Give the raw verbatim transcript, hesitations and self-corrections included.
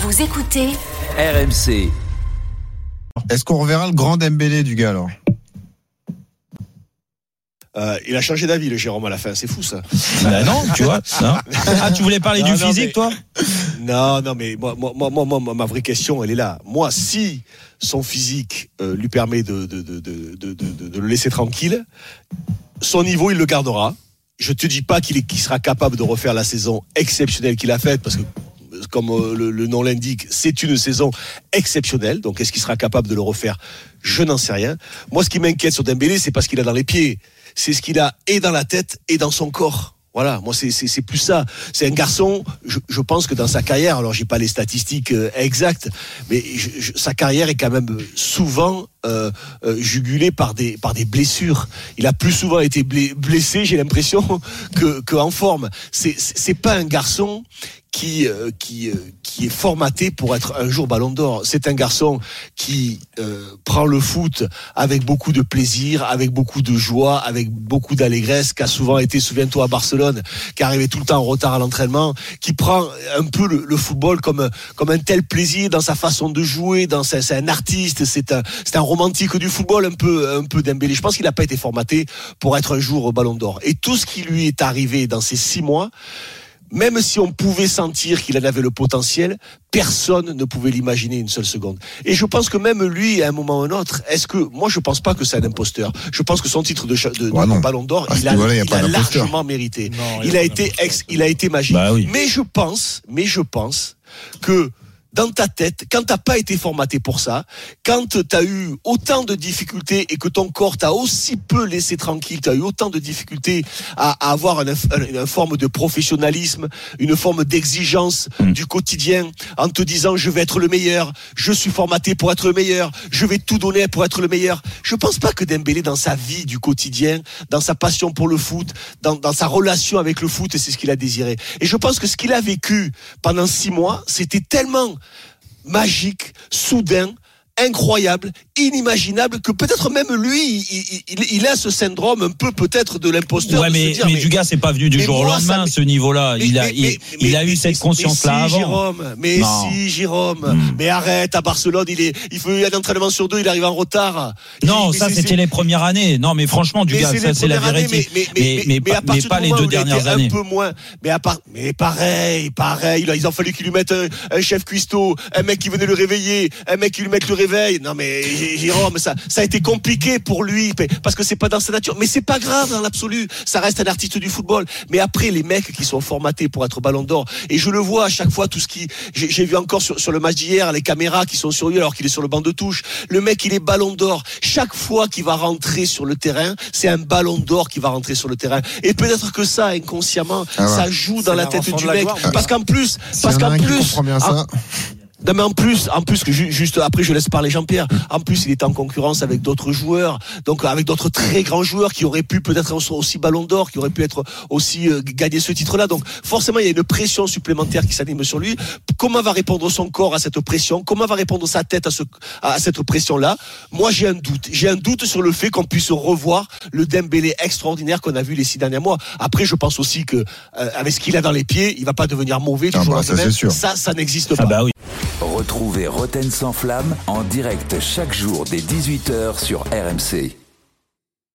Vous écoutez R M C. Est-ce qu'on reverra le grand Dembélé du gars alors ? Euh, il a changé d'avis, le Jérôme, à la fin. C'est fou, ça. Bah non, tu vois. Non. Ah, tu voulais parler non, du non, physique, mais... toi ? Non, non, mais moi, moi, moi, moi, ma vraie question, elle est là. Moi, si son physique euh, lui permet de, de, de, de, de, de, de le laisser tranquille, son niveau, il le gardera. Je te dis pas qu'il, est, qu'il sera capable de refaire la saison exceptionnelle qu'il a faite, parce que comme le, le nom l'indique, c'est une saison exceptionnelle. Donc, est-ce qu'il sera capable de le refaire ? Je n'en sais rien. Moi, ce qui m'inquiète sur Dembélé, c'est pas ce qu'il a dans les pieds. C'est ce qu'il a et dans la tête et dans son corps. Voilà, moi c'est c'est c'est plus ça. C'est un garçon. Je, je pense que dans sa carrière, alors j'ai pas les statistiques euh, exactes, mais je, je, sa carrière est quand même souvent euh, euh, jugulée par des par des blessures. Il a plus souvent été blessé, j'ai l'impression, que que en forme. C'est c'est, c'est pas un garçon qui euh, qui euh, qui est formaté pour être un jour Ballon d'Or. C'est un garçon qui euh, prend le foot avec beaucoup de plaisir, avec beaucoup de joie, avec beaucoup d'allégresse, qui a souvent été, souviens-toi, à Barcelone, qui arrivait tout le temps en retard à l'entraînement, qui prend un peu le, le football comme comme un tel plaisir dans sa façon de jouer, dans sa, c'est un artiste, c'est un c'est un romantique du football, un peu un peu Dembélé. Je pense qu'il n'a pas été formaté pour être un jour Ballon d'Or. Et tout ce qui lui est arrivé dans ces six mois, même si on pouvait sentir qu'il en avait le potentiel, personne ne pouvait l'imaginer une seule seconde. Et je pense que même lui, à un moment ou un autre, est-ce que, moi je pense pas que c'est un imposteur. Je pense que son titre de, de, ouais, de Ballon d'Or, il a, voilà, il a largement mérité. Non, il, il a été ex, il a été magique. Bah oui. Mais je pense, mais je pense que dans ta tête, quand t'as pas été formaté pour ça, quand t'as eu autant de difficultés et que ton corps t'a aussi peu laissé tranquille, t'as eu autant de difficultés à, à avoir une, une, une forme de professionnalisme, une forme d'exigence mmh. du quotidien, en te disant je vais être le meilleur, je suis formaté pour être le meilleur, je vais tout donner pour être le meilleur. Je pense pas que Dembélé, dans sa vie du quotidien, dans sa passion pour le foot, dans, dans sa relation avec le foot, c'est ce qu'il a désiré. Et je pense que ce qu'il a vécu pendant six mois, c'était tellement magique, soudain, incroyable, inimaginable, que peut-être même lui, il, il, il a ce syndrome un peu peut-être de l'imposteur. Ouais, de mais, se dire, mais, mais du gars, c'est pas venu du jour moi, au lendemain, ça, ce niveau-là. Mais, il a, mais, il, mais, il a mais, eu mais, cette conscience-là mais si, avant. Jérôme, mais non. si, Jérôme, mmh. mais arrête, à Barcelone, il est, il fait un entraînement sur deux, il arrive en retard. Non, il, ça, c'était c'est... les premières années. Non, mais franchement, du gars, ça, c'est la vérité. Mais, mais, mais, mais, mais pas les deux dernières années. Un peu moins. Mais à part, mais pareil, pareil, il a fallu qu'il lui mette un, un chef cuistot, un mec qui venait le réveiller, un mec qui lui mette le réveil. Non, mais, Jérôme, ça, ça a été compliqué pour lui, parce que c'est pas dans sa nature. Mais c'est pas grave dans l'absolu. Ça reste un artiste du football. Mais après, les mecs qui sont formatés pour être Ballon d'Or, et je le vois à chaque fois, tout ce qui, j'ai, j'ai vu encore sur, sur le match d'hier, les caméras qui sont sur lui alors qu'il est sur le banc de touche. Le mec, il est Ballon d'Or. Chaque fois qu'il va rentrer sur le terrain, c'est un Ballon d'Or qui va rentrer sur le terrain. Et peut-être que ça, inconsciemment, ah ouais. ça joue dans c'est la tête du mec. Gloire, parce qu'en plus, si parce qu'en plus, non mais en plus, en plus que juste après je laisse parler Jean-Pierre. En plus il est en concurrence avec d'autres joueurs, donc avec d'autres très grands joueurs qui auraient pu peut-être être aussi Ballon d'Or, qui auraient pu être aussi euh, gagner ce titre-là. Donc forcément il y a une pression supplémentaire qui s'anime sur lui. Comment va répondre son corps à cette pression ? Comment va répondre sa tête à ce à cette pression-là ? Moi j'ai un doute. J'ai un doute sur le fait qu'on puisse revoir le Dembélé extraordinaire qu'on a vu les six derniers mois. Après je pense aussi que euh, avec ce qu'il a dans les pieds, il va pas devenir mauvais du ah jour bah, au lendemain. Ça, ça ça n'existe pas. Ah bah oui. Retrouvez Roten sans flamme en direct chaque jour dès dix-huit heures sur R M C.